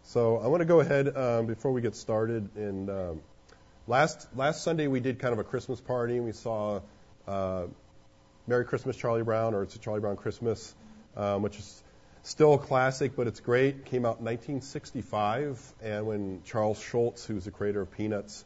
So I want to go ahead before we get started. And last Sunday we did kind of a Christmas party. We saw Merry Christmas, Charlie Brown, or It's a Charlie Brown Christmas, which is still a classic, but it's great. Came out in 1965, and when Charles Schulz, who's the creator of Peanuts,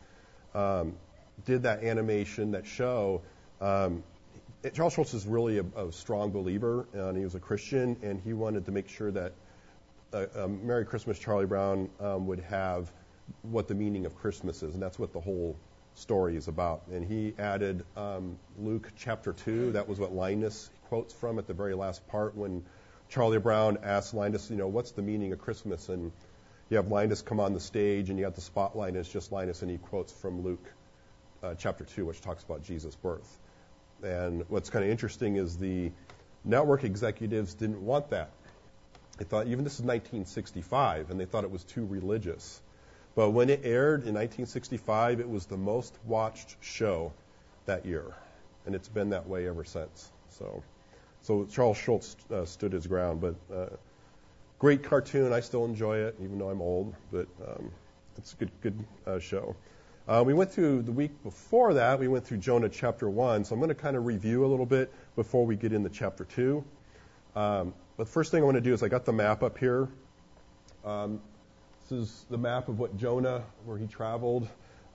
did that animation, that show, Charles Schulz is really a strong believer, and he was a Christian, and he wanted to make sure that Merry Christmas, Charlie Brown would have what the meaning of Christmas is, and that's what the whole story is about. And he added Luke chapter 2. That was what Linus quotes from at the very last part when Charlie Brown asked Linus, what's the meaning of Christmas? And you have Linus come on the stage, and you got the spotlight, and it's just Linus, and he quotes from Luke chapter 2, which talks about Jesus' birth. And what's kind of interesting is the network executives didn't want that. They thought, even this is 1965, and they thought it was too religious. But when it aired in 1965, it was the most watched show that year, and it's been that way ever since. So Charles Schulz stood his ground, but great cartoon. I still enjoy it, even though I'm old, but it's a good show. We went through the week before that. We went through Jonah chapter 1, so I'm going to kind of review a little bit before we get into chapter 2. But the first thing I want to do is I got the map up here. This is the map of what Jonah, where he traveled.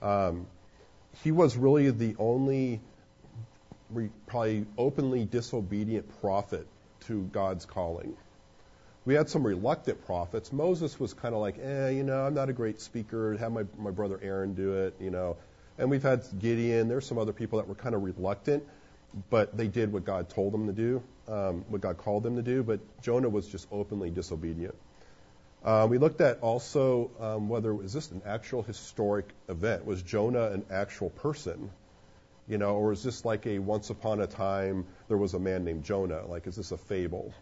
He was really the only probably openly disobedient prophet to God's calling. We had some reluctant prophets. Moses was kind of like, I'm not a great speaker. Have my brother Aaron do it, And we've had Gideon. There's some other people that were kind of reluctant, but they did what God told them to do, what God called them to do. But Jonah was just openly disobedient. We looked at also whether was this an actual historic event? Was Jonah an actual person? Or is this like a once upon a time there was a man named Jonah? Like, is this a fable?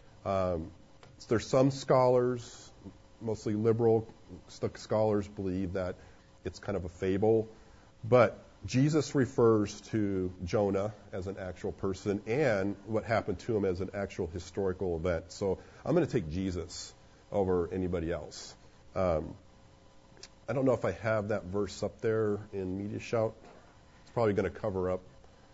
There's some scholars, mostly liberal scholars, believe that it's kind of a fable. But Jesus refers to Jonah as an actual person and what happened to him as an actual historical event. So I'm going to take Jesus over anybody else. I don't know if I have that verse up there in Media Shout. It's probably going to cover up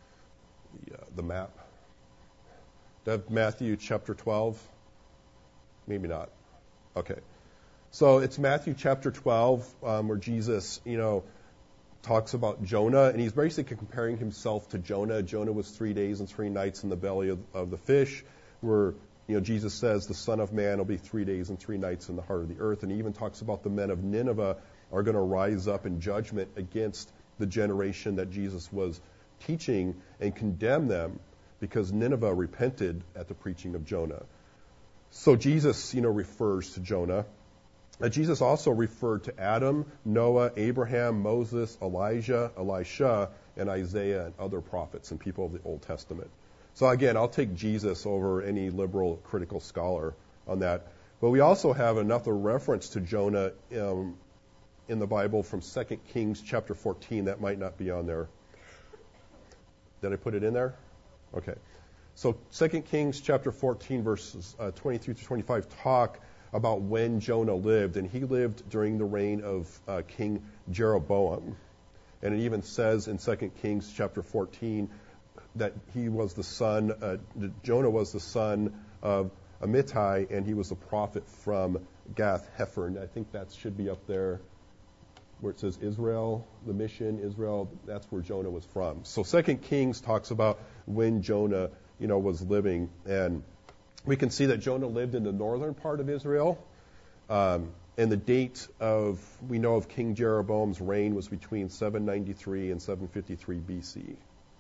the map. Do I have Matthew chapter 12? Maybe not. Okay. So it's Matthew chapter 12 where Jesus, talks about Jonah, and he's basically comparing himself to Jonah. Jonah was 3 days and 3 nights in the belly of the fish, where Jesus says the Son of Man will be 3 days and 3 nights in the heart of the earth. And he even talks about the men of Nineveh are going to rise up in judgment against the generation that Jesus was teaching and condemn them because Nineveh repented at the preaching of Jonah. So Jesus, refers to Jonah. Jesus also referred to Adam, Noah, Abraham, Moses, Elijah, Elisha, and Isaiah and other prophets and people of the Old Testament. So again, I'll take Jesus over any liberal critical scholar on that. But we also have another reference to Jonah in the Bible from 2 Kings chapter 14. That might not be on there. Did I put it in there? Okay. So 2 Kings chapter 14 verses 23 to 25 talk about when Jonah lived, and he lived during the reign of King Jeroboam. And it even says in 2 Kings chapter 14 that he was the son, Jonah was the son of Amittai, and he was a prophet from Gath-Hepher. And I think that should be up there where it says Israel, the mission, Israel, that's where Jonah was from. So 2 Kings talks about when Jonah, was living, and we can see that Jonah lived in the northern part of Israel, and the date we know of King Jeroboam's reign was between 793 and 753 BC.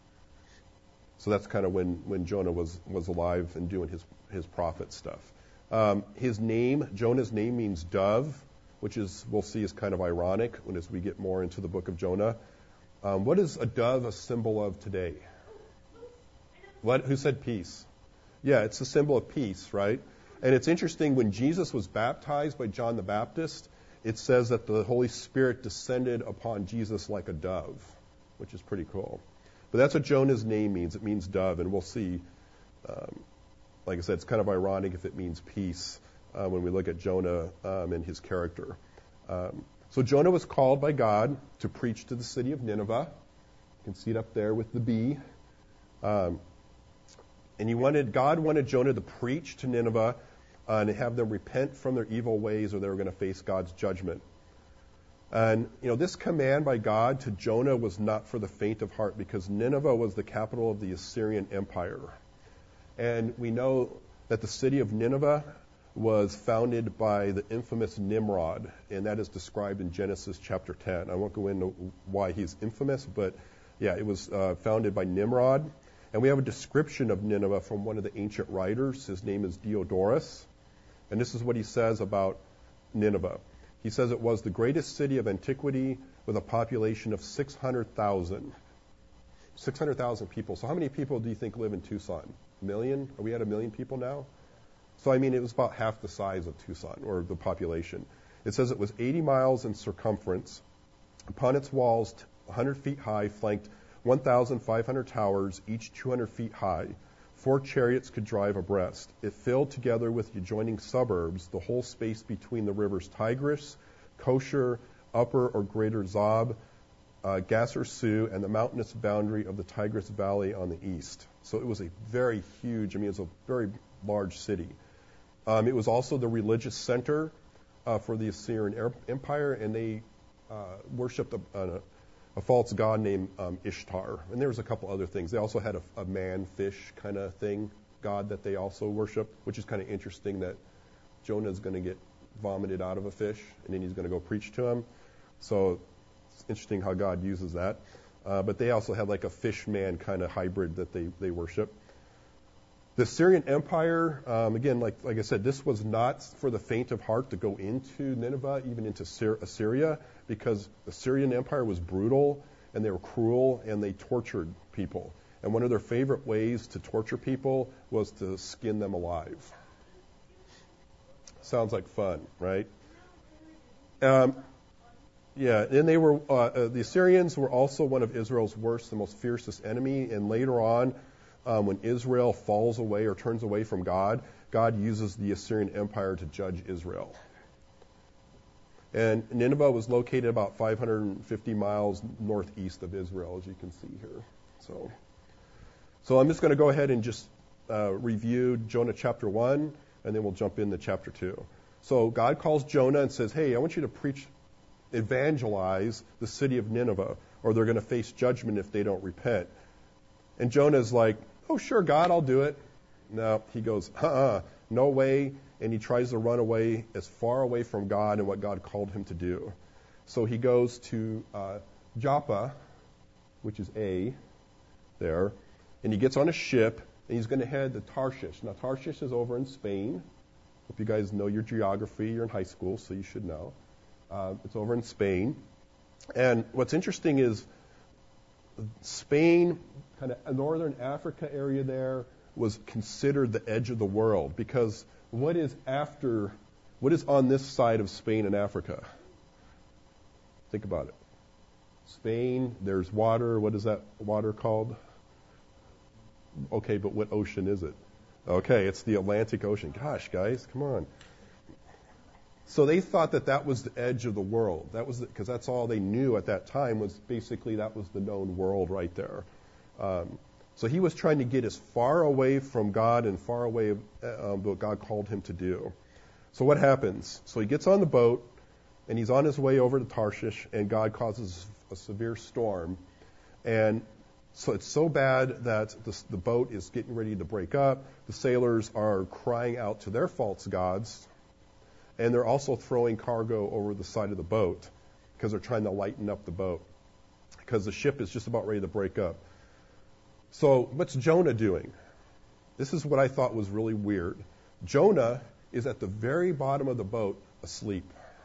So that's kind of when Jonah was alive and doing his prophet stuff. Jonah's name means dove, which we'll see is kind of ironic as we get more into the book of Jonah. What is a dove a symbol of today? Who said peace? Yeah, it's a symbol of peace, right? And it's interesting, when Jesus was baptized by John the Baptist, it says that the Holy Spirit descended upon Jesus like a dove, which is pretty cool. But that's what Jonah's name means. It means dove, and we'll see. Like I said, it's kind of ironic if it means peace. when we look at Jonah and his character. So Jonah was called by God to preach to the city of Nineveh. You can see it up there with the B. And God wanted Jonah to preach to Nineveh and have them repent from their evil ways, or they were going to face God's judgment. And this command by God to Jonah was not for the faint of heart, because Nineveh was the capital of the Assyrian Empire. And we know that the city of Nineveh was founded by the infamous Nimrod, and that is described in Genesis chapter 10. I won't go into why he's infamous, but yeah, it was founded by Nimrod. And we have a description of Nineveh from one of the ancient writers. His name is Diodorus. And this is what he says about Nineveh. He says it was the greatest city of antiquity with a population of 600,000. 600,000 people. So how many people do you think live in Tucson? A million? Are we at 1 million people now? So, it was about half the size of Tucson, or the population. It says it was 80 miles in circumference. Upon its walls, 100 feet high, flanked 1,500 towers, each 200 feet high. 4 chariots could drive abreast. It filled together with the adjoining suburbs the whole space between the rivers Tigris, Kosher, Upper or Greater Zab, Gasser Sioux, and the mountainous boundary of the Tigris Valley on the east. So it was a very huge, it was a very large city. It was also the religious center for the Assyrian Empire, and they worshipped a false god named Ishtar. And there was a couple other things. They also had a man-fish kind of thing, god that they also worshiped, which is kind of interesting that Jonah is going to get vomited out of a fish, and then he's going to go preach to him. So it's interesting how God uses that. But they also had like a fish-man kind of hybrid that they worship. The Assyrian Empire, again, like I said, this was not for the faint of heart to go into Nineveh, even into Assyria, because the Assyrian Empire was brutal, and they were cruel, and they tortured people. And one of their favorite ways to torture people was to skin them alive. Sounds like fun, right? Yeah, and they were the Assyrians were also one of Israel's worst and most fiercest enemy, and later on, when Israel falls away or turns away from God, God uses the Assyrian Empire to judge Israel. And Nineveh was located about 550 miles northeast of Israel, as you can see here. So I'm just going to go ahead and just review Jonah chapter 1, and then we'll jump into chapter 2. So God calls Jonah and says, hey, I want you to evangelize the city of Nineveh, or they're going to face judgment if they don't repent. And Jonah's like, oh, sure, God, I'll do it. No, he goes, no way. And he tries to run away as far away from God and what God called him to do. So he goes to Joppa, which is A, there, and he gets on a ship, and he's going to head to Tarshish. Now, Tarshish is over in Spain. Hope you guys know your geography. You're in high school, so you should know. It's over in Spain. And what's interesting is Spain, kind of northern Africa area there, was considered the edge of the world, because what is on this side of Spain and Africa? Think about it. Spain, there's water. What is that water called? Okay, but what ocean is it? Okay, it's the Atlantic Ocean. Gosh, guys, come on. So they thought that was the edge of the world. That was because that's all they knew at that time, was basically that was the known world right there. So he was trying to get as far away from God and far away what God called him to do. So what happens? So he gets on the boat, and he's on his way over to Tarshish, and God causes a severe storm. And so it's so bad that the boat is getting ready to break up. The sailors are crying out to their false gods, and they're also throwing cargo over the side of the boat because they're trying to lighten up the boat, because the ship is just about ready to break up. So what's Jonah doing? This is what I thought was really weird. Jonah is at the very bottom of the boat asleep.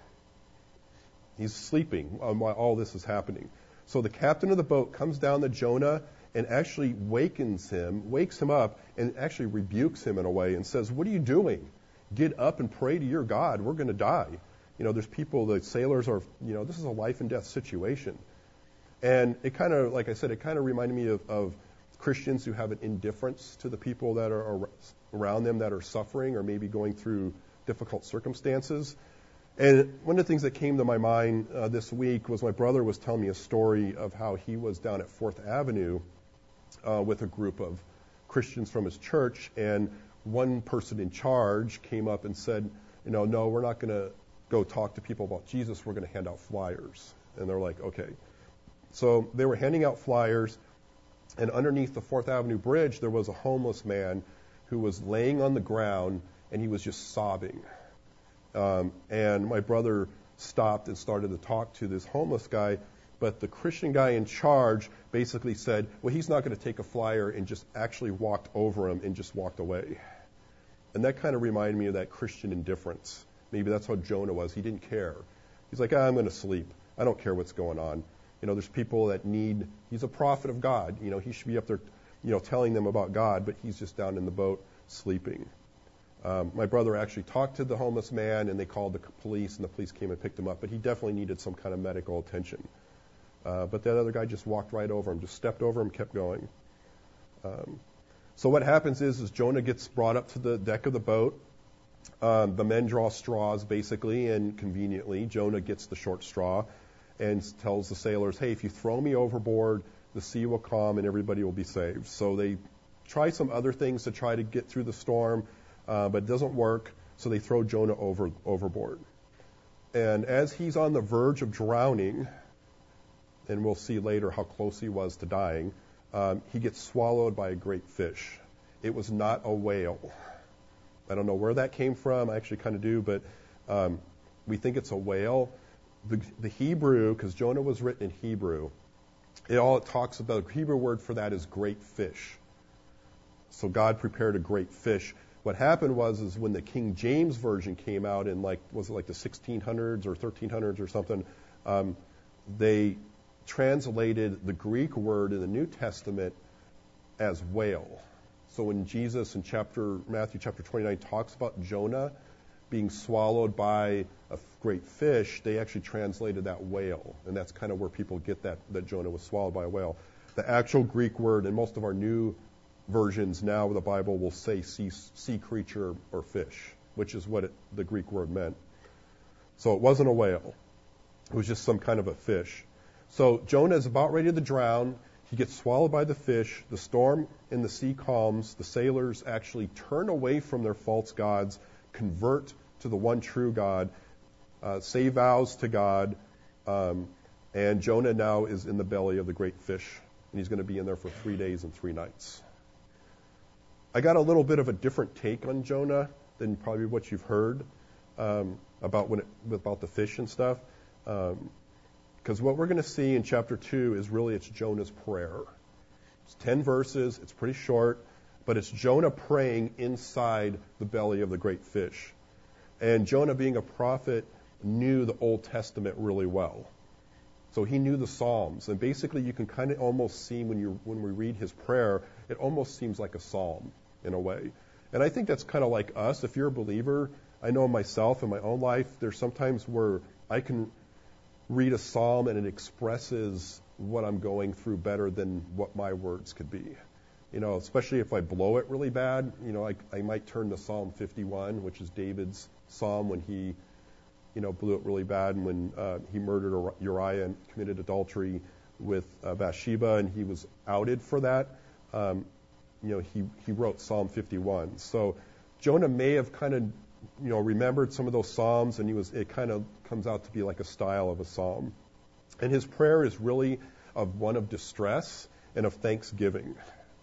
He's sleeping while all this is happening. So the captain of the boat comes down to Jonah and actually wakes him up, and actually rebukes him in a way and says, what are you doing? Get up and pray to your God. We're going to die. There's people, the sailors are, this is a life and death situation. And it kind of, like I said, it kind of reminded me of Christians who have an indifference to the people that are around them that are suffering or maybe going through difficult circumstances. And one of the things that came to my mind this week was my brother was telling me a story of how he was down at 4th Avenue with a group of Christians from his church, and one person in charge came up and said, no, we're not going to go talk to people about Jesus. We're going to hand out flyers. And they're like, okay. So they were handing out flyers, and underneath the 4th Avenue bridge, there was a homeless man who was laying on the ground, and he was just sobbing. And my brother stopped and started to talk to this homeless guy, but the Christian guy in charge basically said, well, he's not going to take a flyer, and just actually walked over him and just walked away. And that kind of reminded me of that Christian indifference. Maybe that's how Jonah was. He didn't care. He's like, I'm going to sleep. I don't care what's going on. There's people that need, he's a prophet of God. He should be up there, telling them about God, but he's just down in the boat sleeping. My brother actually talked to the homeless man, and they called the police, and the police came and picked him up, but he definitely needed some kind of medical attention. But that other guy just walked right over him, just stepped over him, kept going. So what happens is Jonah gets brought up to the deck of the boat. The men draw straws, basically, and conveniently, Jonah gets the short straw and tells the sailors, hey, if you throw me overboard, the sea will calm and everybody will be saved. So they try some other things to try to get through the storm, but it doesn't work, so they throw Jonah overboard. And as he's on the verge of drowning, and we'll see later how close he was to dying, he gets swallowed by a great fish. It was not a whale. I don't know where that came from. I actually kind of do, but we think it's a whale. The Hebrew, because Jonah was written in Hebrew, it talks about, the Hebrew word for that is great fish. So God prepared a great fish. What happened was when the King James Version came out in was it like the 1600s or 1300s or something, they translated the Greek word in the New Testament as whale. So when Jesus in Matthew chapter 29 talks about Jonah being swallowed by a great fish, they actually translated that whale. And that's kind of where people get that Jonah was swallowed by a whale. The actual Greek word, and most of our new versions now of the Bible will say sea creature or fish, which is what the Greek word meant. So it wasn't a whale. It was just some kind of a fish. So Jonah is about ready to drown. He gets swallowed by the fish. The storm in the sea calms. The sailors actually turn away from their false gods, convert to the one true God, say vows to God, and Jonah now is in the belly of the great fish, and he's going to be in there for 3 days and 3 nights. I got a little bit of a different take on Jonah than probably what you've heard about the fish and stuff. Because what we're going to see in chapter 2 is really it's Jonah's prayer. It's 10 verses. It's pretty short, but it's Jonah praying inside the belly of the great fish. And Jonah, being a prophet, knew the Old Testament really well. So he knew the Psalms. And basically you can kind of almost see when we read his prayer, it almost seems like a psalm in a way. And I think that's kind of like us. If you're a believer, I know myself in my own life, there's sometimes where I can read a psalm and it expresses what I'm going through better than what my words could be. Especially if I blow it really bad, I might turn to Psalm 51, which is David's psalm when he, blew it really bad and when he murdered Uriah and committed adultery with Bathsheba, and he was outed for that. He wrote Psalm 51. So Jonah may have kind of, remembered some of those psalms, and it kind of comes out to be like a style of a psalm. And his prayer is really one of distress and of thanksgiving.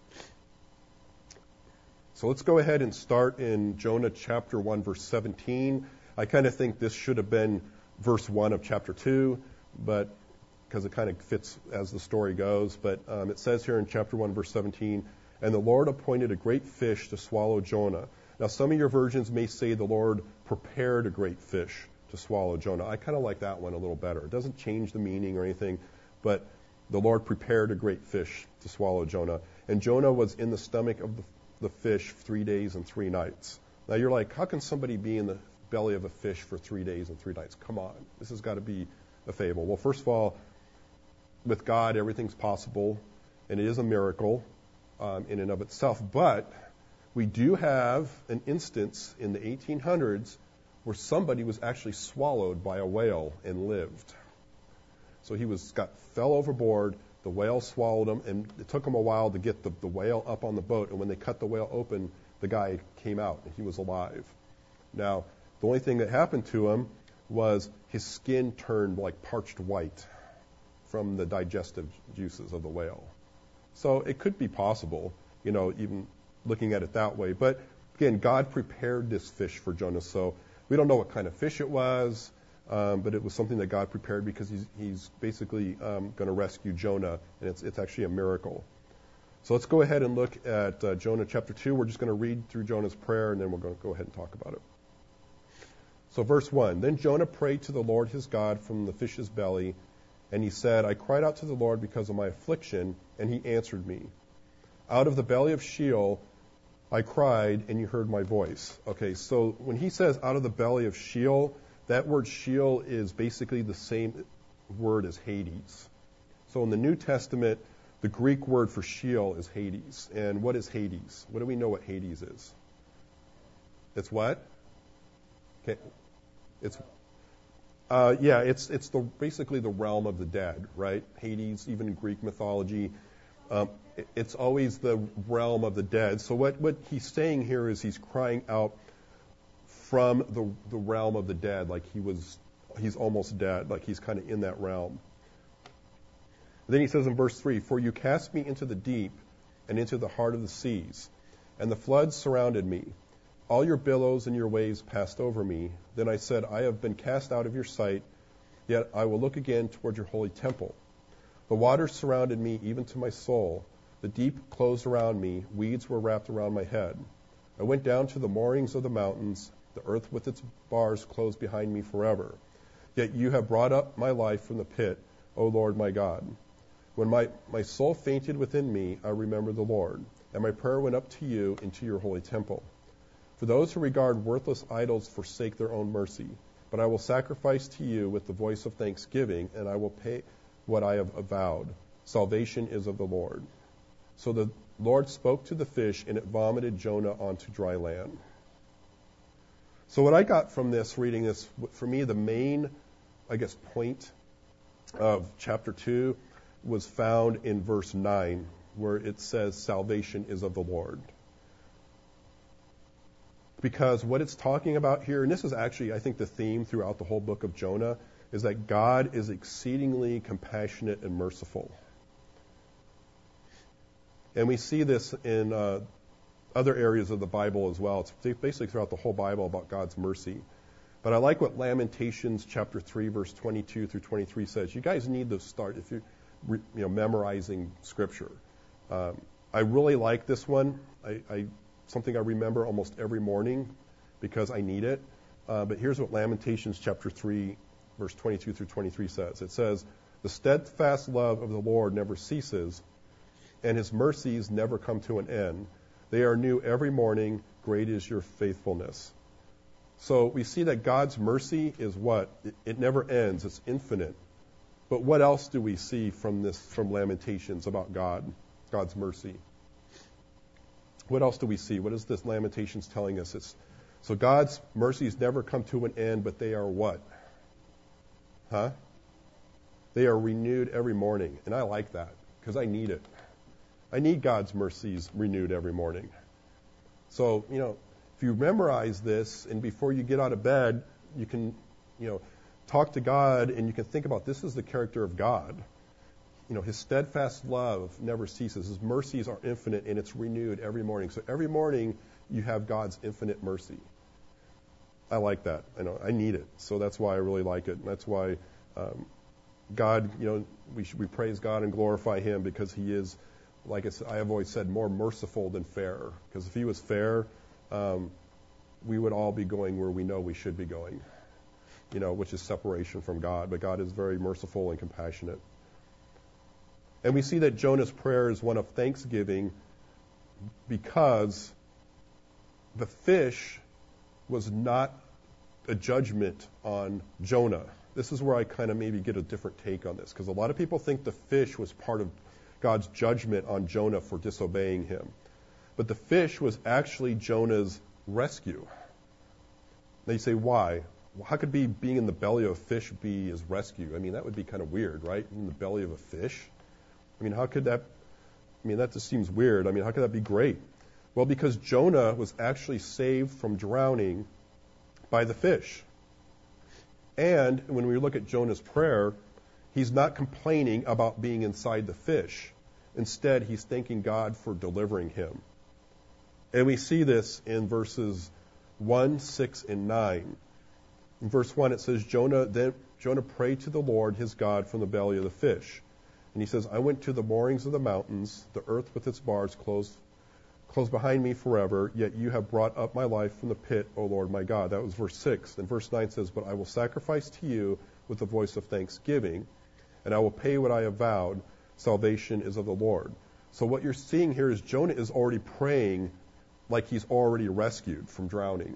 So let's go ahead and start in Jonah chapter 1, verse 17. I kind of think this should have been verse 1 of chapter 2, but because it kind of fits as the story goes. But it says here in chapter 1, verse 17, and the Lord appointed a great fish to swallow Jonah. Now, some of your versions may say the Lord prepared a great fish to swallow Jonah. I kind of like that one a little better. It doesn't change the meaning or anything, but the Lord prepared a great fish to swallow Jonah. And Jonah was in the stomach of the fish 3 days and 3 nights. Now, you're like, how can somebody be in the belly of a fish for 3 days and 3 nights? Come on. This has got to be a fable. Well, first of all, with God, everything's possible, and it is a miracle in and of itself. But we do have an instance in the 1800s where somebody was actually swallowed by a whale and lived. So he fell overboard, the whale swallowed him, and it took him a while to get the whale up on the boat, and when they cut the whale open, the guy came out, and he was alive. Now, the only thing that happened to him was his skin turned like parched white from the digestive juices of the whale. So it could be possible, even looking at it that way. But again, God prepared this fish for Jonah. So we don't know what kind of fish it was, but it was something that God prepared because he's basically going to rescue Jonah, and it's actually a miracle. So let's go ahead and look at Jonah chapter 2. We're just going to read through Jonah's prayer, and then we're going to go ahead and talk about it. So verse 1, Then Jonah prayed to the Lord his God from the fish's belly, and he said, I cried out to the Lord because of my affliction, and he answered me. Out of the belly of Sheol I cried, and you heard my voice. Okay, so when he says out of the belly of Sheol, that word Sheol is basically the same word as Hades. So in the New Testament, the Greek word for Sheol is Hades. And what is Hades? What do we know what Hades is? It's what? Okay. It's basically the realm of the dead, right? Hades, even in Greek mythology, it's always the realm of the dead. So what he's saying here is he's crying out from the realm of the dead, like he's almost dead, like he's kind of in that realm. And then he says in verse 3, For you cast me into the deep and into the heart of the seas, and the floods surrounded me. All your billows and your waves passed over me. Then I said, I have been cast out of your sight, yet I will look again toward your holy temple. The waters surrounded me even to my soul. The deep closed around me. Weeds were wrapped around my head. I went down to the moorings of the mountains. The earth with its bars closed behind me forever. Yet you have brought up my life from the pit, O Lord my God. When my soul fainted within me, I remembered the Lord, and my prayer went up to you into your holy temple. For those who regard worthless idols forsake their own mercy. But I will sacrifice to you with the voice of thanksgiving, and I will pay what I have vowed. Salvation is of the Lord. So the Lord spoke to the fish, and it vomited Jonah onto dry land. So what I got from this, reading this, for me, the main, point of chapter 2 was found in verse 9, where it says, salvation is of the Lord. Because what it's talking about here, and this is actually, I think, the theme throughout the whole book of Jonah, is that God is exceedingly compassionate and merciful. And we see this in other areas of the Bible as well. It's basically throughout the whole Bible about God's mercy. But I like what Lamentations chapter 3, verse 22 through 23 says. You guys need to start, if you're memorizing Scripture. I really like this one. Something I remember almost every morning because I need it. But here's what Lamentations chapter 3, verse 22 through 23 says. It says, The steadfast love of the Lord never ceases, and his mercies never come to an end. They are new every morning. Great is your faithfulness. So we see that God's mercy is what? It never ends. It's infinite. But what else do we see from Lamentations about God's mercy? What else do we see? What is this Lamentations telling us? So God's mercies never come to an end, but they are what? They are renewed every morning. And I like that because I need it. I need God's mercies renewed every morning. So, if you memorize this and before you get out of bed, you can, talk to God and you can think about this is the character of God. His steadfast love never ceases. His mercies are infinite, and it's renewed every morning. So every morning, you have God's infinite mercy. I like that. I need it. So that's why I really like it. And that's why God, we praise God and glorify Him because He is, like I have always said, more merciful than fair. Because if He was fair, we would all be going where we know we should be going, which is separation from God. But God is very merciful and compassionate. And we see that Jonah's prayer is one of thanksgiving because the fish was not a judgment on Jonah. This is where I kind of maybe get a different take on this, because a lot of people think the fish was part of God's judgment on Jonah for disobeying him. But the fish was actually Jonah's rescue. Now you say, why? Well, how could being in the belly of a fish be his rescue? I mean, that would be kind of weird, right? In the belly of a fish? I mean, how could that, I mean, that just seems weird. I mean, how could that be great? Well, because Jonah was actually saved from drowning by the fish. And when we look at Jonah's prayer, he's not complaining about being inside the fish. Instead, he's thanking God for delivering him. And we see this in verses 1, 6, and 9. In verse 1, it says, Jonah prayed to the Lord his God from the belly of the fish. And he says, I went to the moorings of the mountains, the earth with its bars closed behind me forever, yet you have brought up my life from the pit, O Lord my God. That was verse 6. And verse 9 says, but I will sacrifice to you with the voice of thanksgiving, and I will pay what I have vowed. Salvation is of the Lord. So what you're seeing here is Jonah is already praying like he's already rescued from drowning.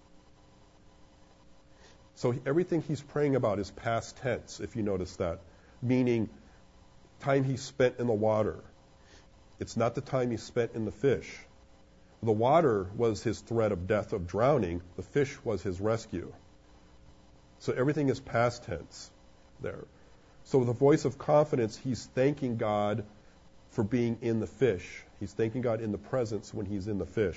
So everything he's praying about is past tense, if you notice that, meaning time he spent in the water. It's not the time he spent in the fish. The water was his threat of death, of drowning. The fish was his rescue. So everything is past tense there. So with a voice of confidence, he's thanking God for being in the fish. He's thanking God in the presence when he's in the fish.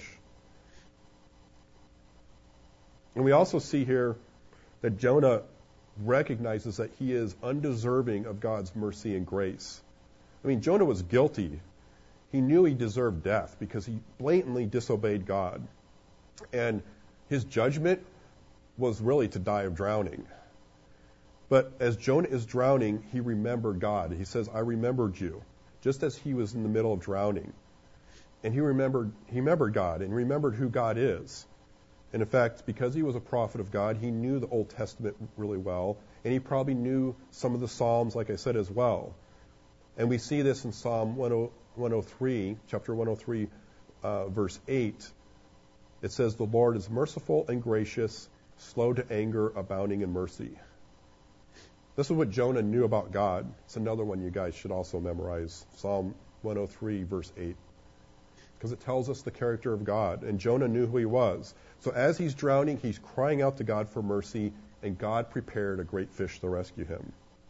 And we also see here that Jonah recognizes that he is undeserving of God's mercy and grace. I mean, Jonah was guilty. He knew he deserved death because he blatantly disobeyed God. And his judgment was really to die of drowning. But as Jonah is drowning, he remembered God. He says, I remembered you, just as he was in the middle of drowning. And he remembered God and remembered who God is. And in fact, because he was a prophet of God, he knew the Old Testament really well, and he probably knew some of the Psalms, like I said, as well. And we see this in Psalm 103, chapter 103, verse 8. It says, the Lord is merciful and gracious, slow to anger, abounding in mercy. This is what Jonah knew about God. It's another one you guys should also memorize, Psalm 103, verse 8. Because it tells us the character of God, and Jonah knew who he was. So as he's drowning, he's crying out to God for mercy, and God prepared a great fish to rescue him.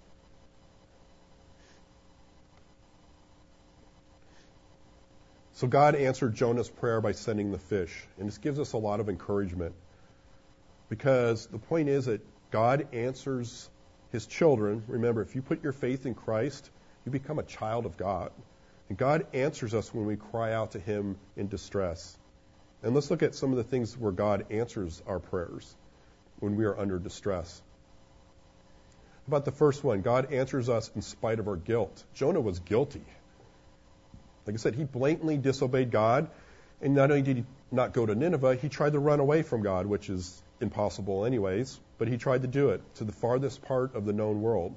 So God answered Jonah's prayer by sending the fish, and this gives us a lot of encouragement. Because the point is that God answers his children. Remember, if you put your faith in Christ, you become a child of God. And God answers us when we cry out to him in distress. And let's look at some of the things where God answers our prayers when we are under distress. How about the first one? God answers us in spite of our guilt. Jonah was guilty. Like I said, he blatantly disobeyed God. And not only did he not go to Nineveh, he tried to run away from God, which is impossible anyways, but he tried to do it to the farthest part of the known world.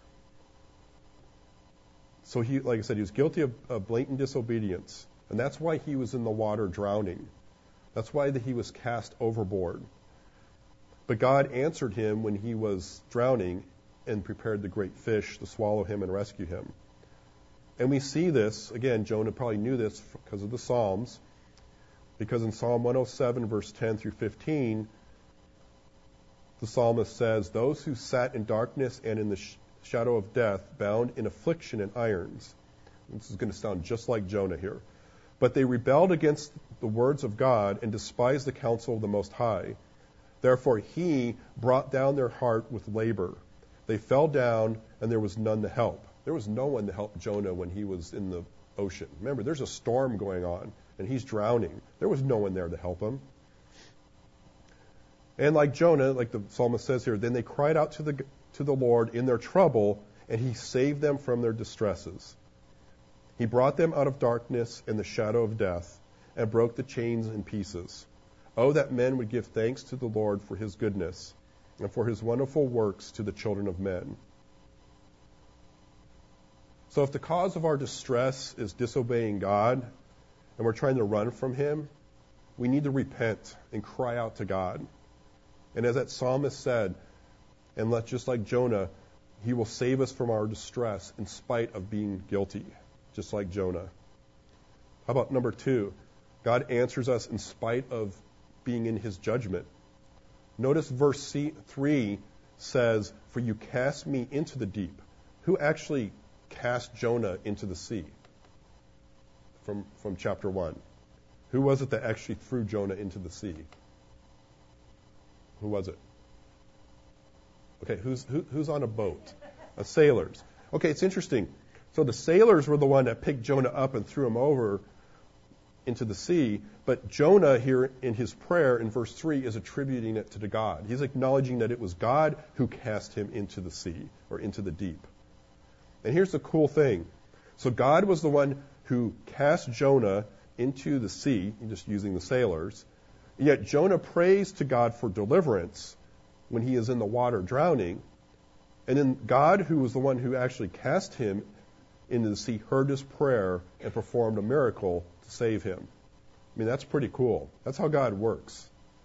So he, like I said, he was guilty of blatant disobedience, and that's why he was in the water drowning. That's why he was cast overboard. But God answered him when he was drowning and prepared the great fish to swallow him and rescue him. And we see this, again, Jonah probably knew this because of the Psalms, because in Psalm 107, verse 10 through 15, the psalmist says, those who sat in darkness and in the shadow of death, bound in affliction and irons. This is going to sound just like Jonah here. But they rebelled against the words of God and despised the counsel of the Most High. Therefore he brought down their heart with labor. They fell down, and there was none to help. There was no one to help Jonah when he was in the ocean. Remember, there's a storm going on, and he's drowning. There was no one there to help him. And like Jonah, like the psalmist says here, then they cried out to the Lord in their trouble, and he saved them from their distresses. He brought them out of darkness and the shadow of death, and broke the chains in pieces. Oh, that men would give thanks to the Lord for his goodness, and for his wonderful works to the children of men. So if the cause of our distress is disobeying God, and we're trying to run from him, we need to repent and cry out to God. And as that psalmist said, and just like Jonah, he will save us from our distress in spite of being guilty, just like Jonah. How about number 2? God answers us in spite of being in his judgment. Notice verse 3 says, "For you cast me into the deep." Who actually cast Jonah into the sea? From chapter 1. Who was it that actually threw Jonah into the sea? Who was it? Okay, who's on a boat? Sailors. Okay, it's interesting. So the sailors were the one that picked Jonah up and threw him over into the sea, but Jonah here in his prayer in verse 3 is attributing it to God. He's acknowledging that it was God who cast him into the sea or into the deep. And here's the cool thing. So God was the one who cast Jonah into the sea, just using the sailors, yet Jonah prays to God for deliverance when he is in the water drowning, and then God, who was the one who actually cast him into the sea, heard his prayer and performed a miracle to save him. I mean, that's pretty cool. That's how God works.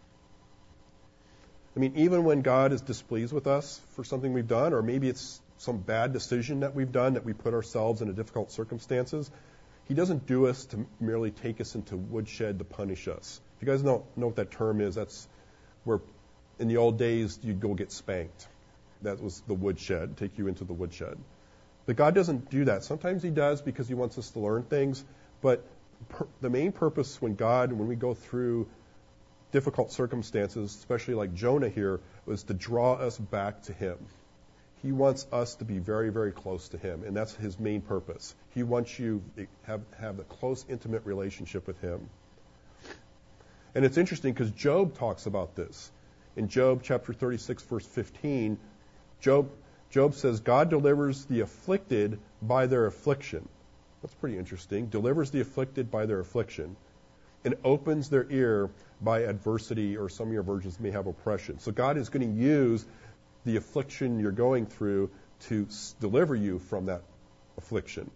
I mean, even when God is displeased with us for something we've done, or maybe it's some bad decision that we've done, that we put ourselves in difficult circumstances, he doesn't do us to merely take us into woodshed to punish us. If you guys know what that term is, that's where in the old days you'd go get spanked. That was the woodshed, take you into the woodshed. But God doesn't do that. Sometimes he does because he wants us to learn things, but the main purpose when we go through difficult circumstances, especially like Jonah here, was to draw us back to him. He wants us to be very, very close to him, and that's his main purpose. He wants you to have a close, intimate relationship with him. And it's interesting because Job talks about this. In Job chapter 36, verse 15, Job says, God delivers the afflicted by their affliction. That's pretty interesting. Delivers the afflicted by their affliction, and opens their ear by adversity, or some of your versions may have oppression. So God is going to use the affliction you're going through to deliver you from that affliction.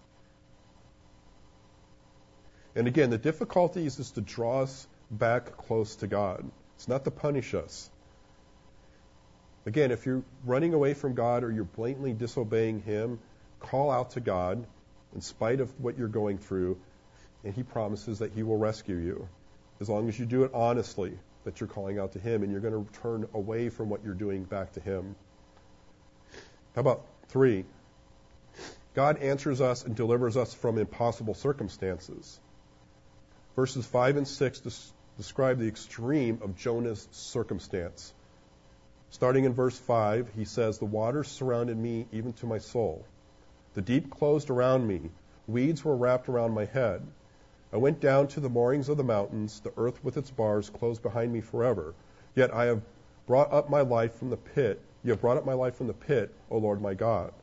And again, the difficulty is just to draw us back close to God. It's not to punish us. Again, if you're running away from God or you're blatantly disobeying him, call out to God in spite of what you're going through, and he promises that he will rescue you. As long as you do it honestly, that you're calling out to him, and you're going to turn away from what you're doing back to him. How about 3? God answers us and delivers us from impossible circumstances. Verses 5 and 6 describe the extreme of Jonah's circumstance. Starting in verse 5, he says, "The waters surrounded me even to my soul. The deep closed around me. Weeds were wrapped around my head. I went down to the moorings of the mountains. The earth with its bars closed behind me forever. Yet I have brought up my life from the pit. You have brought up my life from the pit, O Lord my God."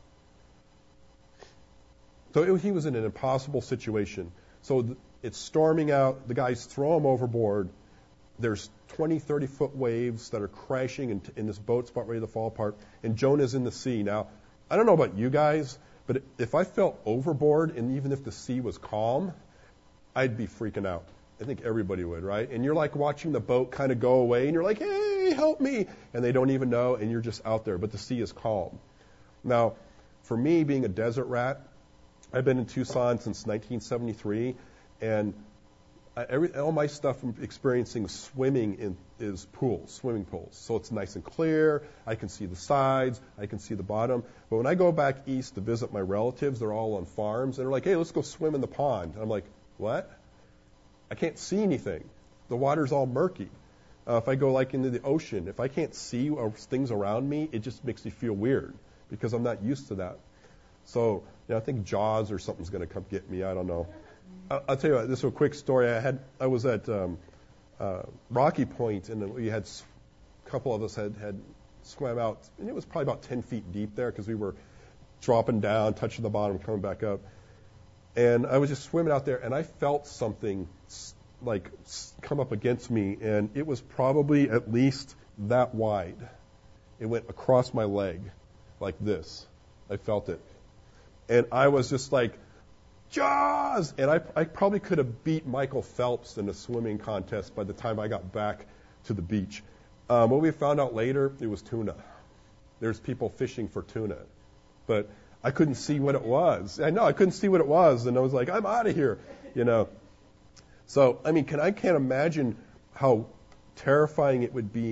So he was in an impossible situation. So it's storming out. The guys throw him overboard. There's 20, 30-foot waves that are crashing, and this boat's about ready to fall apart. And Jonah's in the sea. Now, I don't know about you guys, but if I felt overboard, and even if the sea was calm, I'd be freaking out. I think everybody would, right? And you're like watching the boat kind of go away, and you're like, "Hey, help me!" And they don't even know, and you're just out there, but the sea is calm. Now, for me, being a desert rat, I've been in Tucson since 1973, and all my stuff from experiencing swimming is swimming pools. So it's nice and clear. I can see the sides. I can see the bottom. But when I go back east to visit my relatives, they're all on farms, and they're like, "Hey, let's go swim in the pond." And I'm like, "What? I can't see anything. The water's all murky." If I go like into the ocean, if I can't see things around me, it just makes me feel weird because I'm not used to that. So I think Jaws or something's going to come get me. I don't know. I'll tell you what, this is a quick story. I was at Rocky Point, and we had a couple of us had swam out, and it was probably about 10 feet deep there because we were dropping down, touching the bottom, coming back up. And I was just swimming out there, and I felt something like come up against me, and it was probably at least that wide. It went across my leg like this. I felt it. And I was just like, "Jaws!" And I probably could have beat Michael Phelps in a swimming contest by the time I got back to the beach. What we found out later, it was tuna. There's people fishing for tuna. But I couldn't see what it was. I couldn't see what it was, and I was like, "I'm out of here," So, I can't imagine how terrifying it would be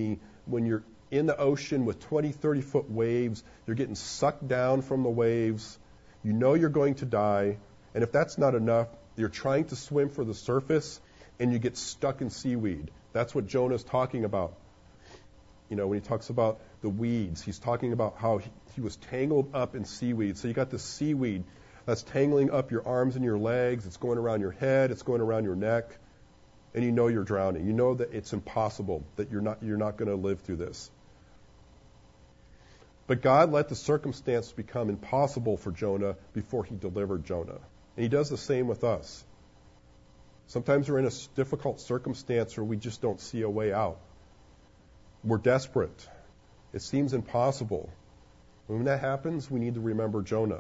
when you're in the ocean with 20, 30-foot waves, you're getting sucked down from the waves. You know you're going to die. And if that's not enough, you're trying to swim for the surface, and you get stuck in seaweed. That's what Jonah's talking about. When he talks about the weeds, he's talking about how he was tangled up in seaweed. So you got this seaweed that's tangling up your arms and your legs. It's going around your head. It's going around your neck. And you know you're drowning. You know that it's impossible, that you're not going to live through this. But God let the circumstance become impossible for Jonah before he delivered Jonah. And he does the same with us. Sometimes we're in a difficult circumstance where we just don't see a way out. We're desperate. It seems impossible. When that happens, we need to remember Jonah.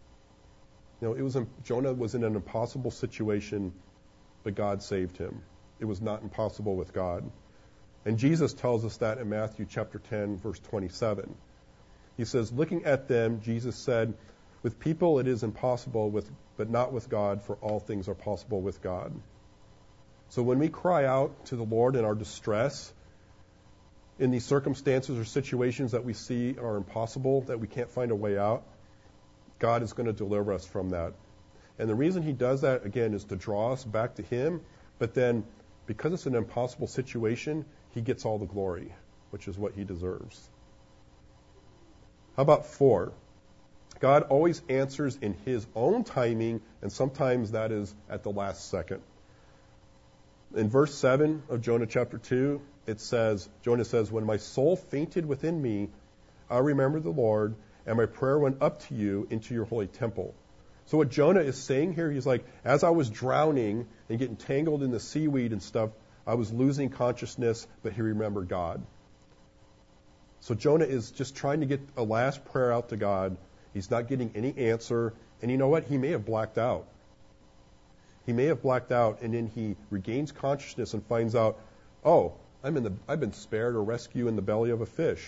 Jonah was in an impossible situation, but God saved him. It was not impossible with God. And Jesus tells us that in Matthew chapter 10, verse 27. He says, looking at them, Jesus said, with people it is impossible, but not with God, for all things are possible with God. So when we cry out to the Lord in our distress, in these circumstances or situations that we see are impossible, that we can't find a way out, God is going to deliver us from that. And the reason he does that, again, is to draw us back to him. But then, because it's an impossible situation, he gets all the glory, which is what he deserves. How about 4? God always answers in his own timing, and sometimes that is at the last second. In verse 7 of Jonah chapter 2, Jonah says, when my soul fainted within me, I remembered the Lord, and my prayer went up to you into your holy temple. So what Jonah is saying here, he's like, as I was drowning and getting tangled in the seaweed and stuff, I was losing consciousness, but he remembered God. So Jonah is just trying to get a last prayer out to God. He's not getting any answer. And you know what? He may have blacked out. He may have blacked out, and then he regains consciousness and finds out, oh, I've been spared or rescued in the belly of a fish.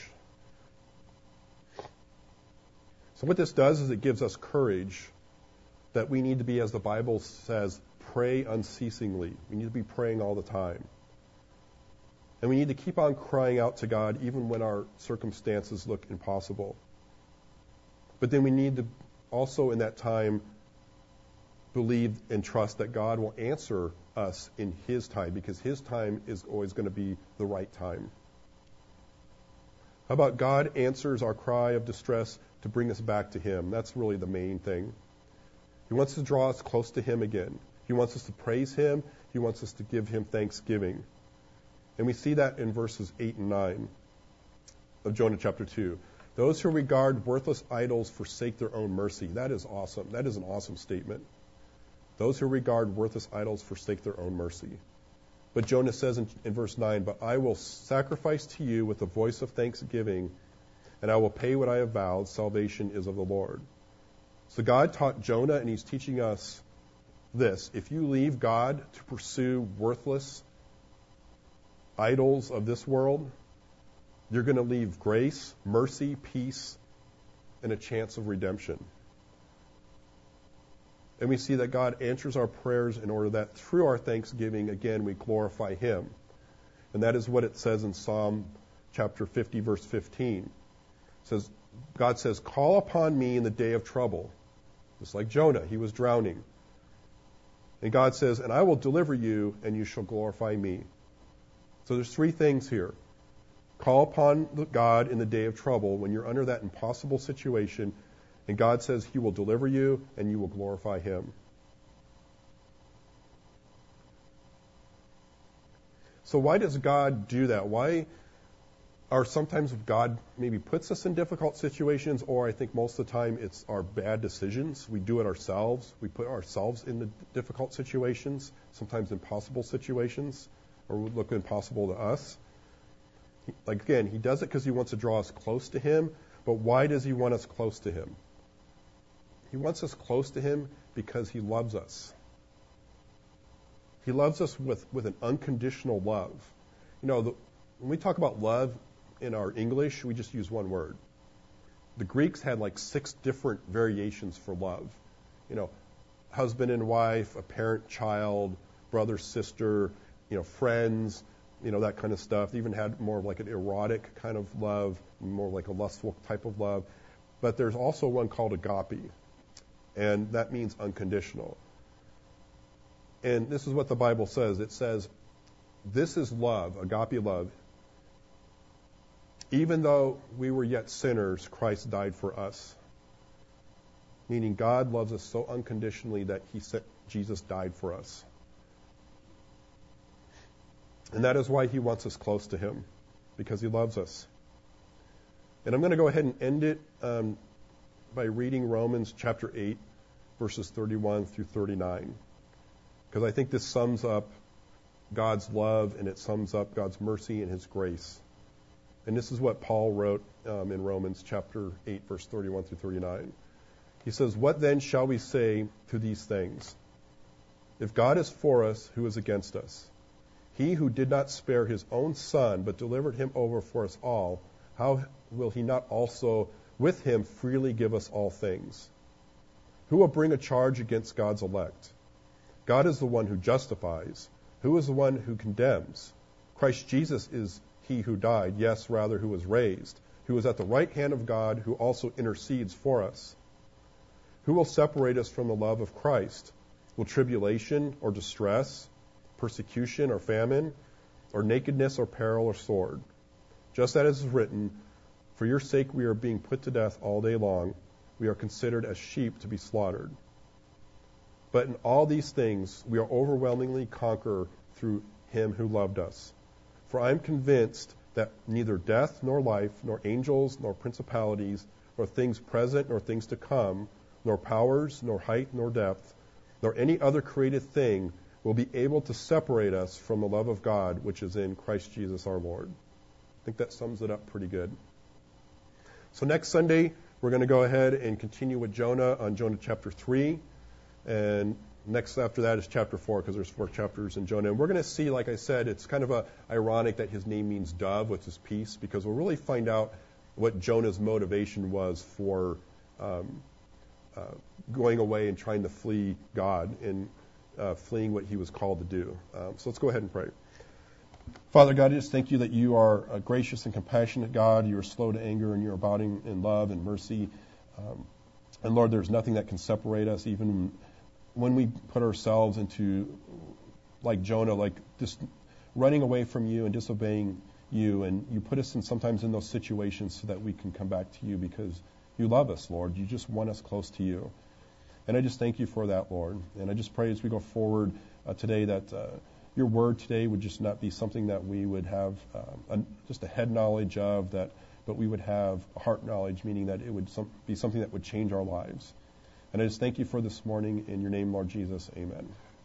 So what this does is it gives us courage that we need to be, as the Bible says, pray unceasingly. We need to be praying all the time. And we need to keep on crying out to God even when our circumstances look impossible. But then we need to also in that time believe and trust that God will answer us in his time, because his time is always going to be the right time. How about God answers our cry of distress to bring us back to him? That's really the main thing. He wants to draw us close to him again. He wants us to praise him. He wants us to give him thanksgiving. And we see that in verses 8 and 9 of Jonah chapter 2. Those who regard worthless idols forsake their own mercy. That is awesome. That is an awesome statement. Those who regard worthless idols forsake their own mercy. But Jonah says in verse 9, but I will sacrifice to you with a voice of thanksgiving, and I will pay what I have vowed. Salvation is of the Lord. So God taught Jonah, and he's teaching us this. If you leave God to pursue worthless idols of this world, you're going to leave grace, mercy, peace, and a chance of redemption. And we see that God answers our prayers in order that through our thanksgiving, again, we glorify him. And that is what it says in Psalm chapter 50, verse 15. It says, God says, call upon me in the day of trouble. Just like Jonah, he was drowning. And God says, and I will deliver you, and you shall glorify me. So there's 3 things here. Call upon God in the day of trouble when you're under that impossible situation, and God says he will deliver you and you will glorify him. So why does God do that? Why are sometimes God maybe puts us in difficult situations, or I think most of the time it's our bad decisions. We do it ourselves. We put ourselves in the difficult situations, sometimes impossible situations, or would look impossible to us. Like again, he does it because he wants to draw us close to him, but why does he want us close to him? He wants us close to him because he loves us. He loves us with an unconditional love. When we talk about love in our English, we just use one word. The Greeks had like 6 different variations for love. Husband and wife, a parent, child, brother, sister, friends, that kind of stuff. They even had more of like an erotic kind of love, more like a lustful type of love. But there's also one called agape, and that means unconditional. And this is what the Bible says. It says, this is love, agape love. Even though we were yet sinners, Christ died for us. Meaning God loves us so unconditionally that Jesus died for us. And that is why he wants us close to him, because he loves us. And I'm going to go ahead and end it by reading Romans chapter 8, verses 31 through 39. Because I think this sums up God's love, and it sums up God's mercy and his grace. And this is what Paul wrote in Romans chapter 8, verse 31 through 39. He says, "What then shall we say to these things? If God is for us, who is against us? He who did not spare his own son, but delivered him over for us all, how will he not also with him freely give us all things? Who will bring a charge against God's elect? God is the one who justifies. Who is the one who condemns? Christ Jesus is he who died, yes, rather, who was raised, who is at the right hand of God, who also intercedes for us. Who will separate us from the love of Christ? Will tribulation or distress, persecution or famine, or nakedness or peril or sword? Just as it is written, for your sake we are being put to death all day long. We are considered as sheep to be slaughtered. But in all these things we are overwhelmingly conqueror through him who loved us. For I am convinced that neither death nor life, nor angels, nor principalities, nor things present, nor things to come, nor powers, nor height, nor depth, nor any other created thing will be able to separate us from the love of God, which is in Christ Jesus our Lord." I think that sums it up pretty good. So next Sunday, we're going to go ahead and continue with Jonah on Jonah chapter 3. And next after that is chapter 4, because there's 4 chapters in Jonah. And we're going to see, like I said, it's kind of ironic that his name means dove, which is peace, because we'll really find out what Jonah's motivation was for going away and trying to flee God and fleeing what he was called to do. So let's go ahead and pray. Father God, I just thank you that you are a gracious and compassionate God. You are slow to anger, and you're abounding in love and mercy. And Lord, there's nothing that can separate us, even when we put ourselves into, like Jonah, like just running away from you and disobeying you. And you put us sometimes in those situations so that we can come back to you, because you love us, Lord. You just want us close to you. And I just thank you for that, Lord. And I just pray as we go forward today that your word today would just not be something that we would have just a head knowledge of, but we would have a heart knowledge, meaning that it would be something that would change our lives. And I just thank you for this morning. In your name, Lord Jesus, amen.